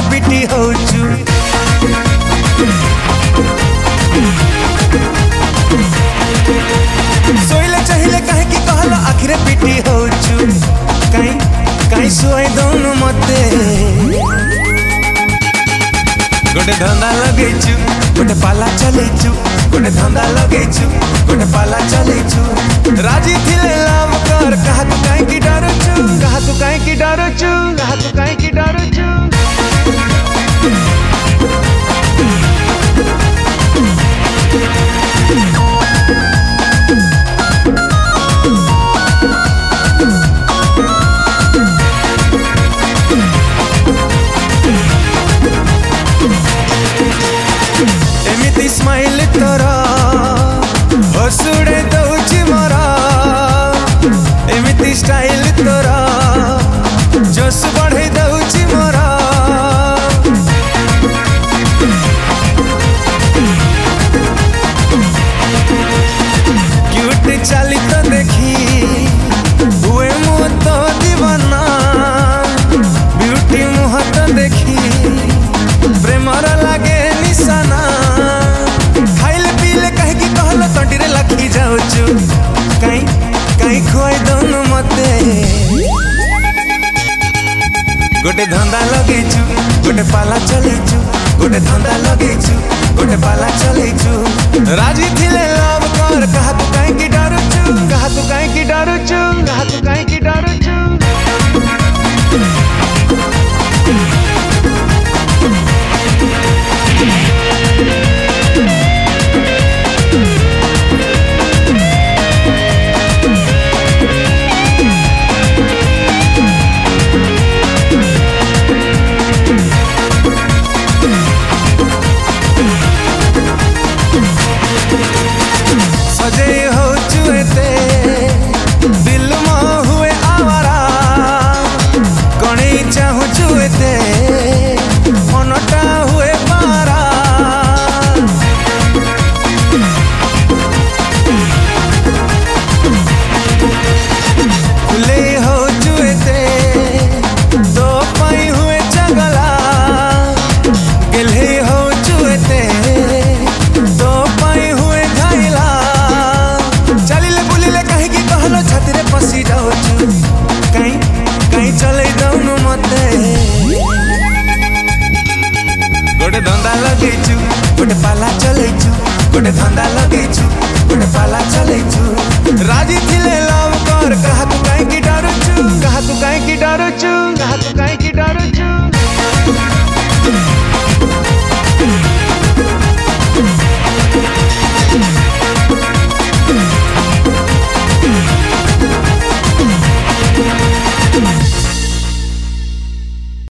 पिटी होचु। सोइले चाहिए कहे कि कहल आखिरे पिटी होचु। कहीं कहीं सोई दौनु मते गोटे धंदा लगेचु गोटे पाला चलेचु। गोटे धंदा लगेचु गोटे पाला चलेचु। राजी थिले लाभ कर कहा तू काहे की डरुचु। कहा तू काहे की डरुचु। कहा तू काहे की डरुचु। एमिति स्माइल तोरा हसुड़े दौची मोरा। एमिति स्टाइल तोरा जोश बढ़े दौची मोरा। क्यूट चाली तो देखी हुए मुँह तो दीवाना। ब्यूटी मुँह तो देखी प्रेमर लागे निशाना। खाइले पीले कहे कि कहल तंटीरे लखी जाऊचु। कहीं कहीं खुआई दौनु मते गोटे धंदा लगेचु गोटे पाला चलेचु। गोटे धंदा लगेचु गोटे पाला चलेचु। राजी थिले लाभ कर कहा तू काहे की डरुचु। कहा तू काहे की डरुचु। कहा तू काहे की डरुचु। सजे हो चुएते दिल में हुए आवारा। कणे चाहू चुएते मनटा हुए मारा। फुले हो चुएते दो पाई हुए चगला। गेले हो चुएते दो पाई हुए घायला। चलिले बुलिले कहीं की कहलो छातीरे पसी जाऊचु। कहीं कहीं चले दौनु मते गोटे धंदा लगेचु गोटे पाला चलेचु। गोटे धंदा लगेचु गोटे पाला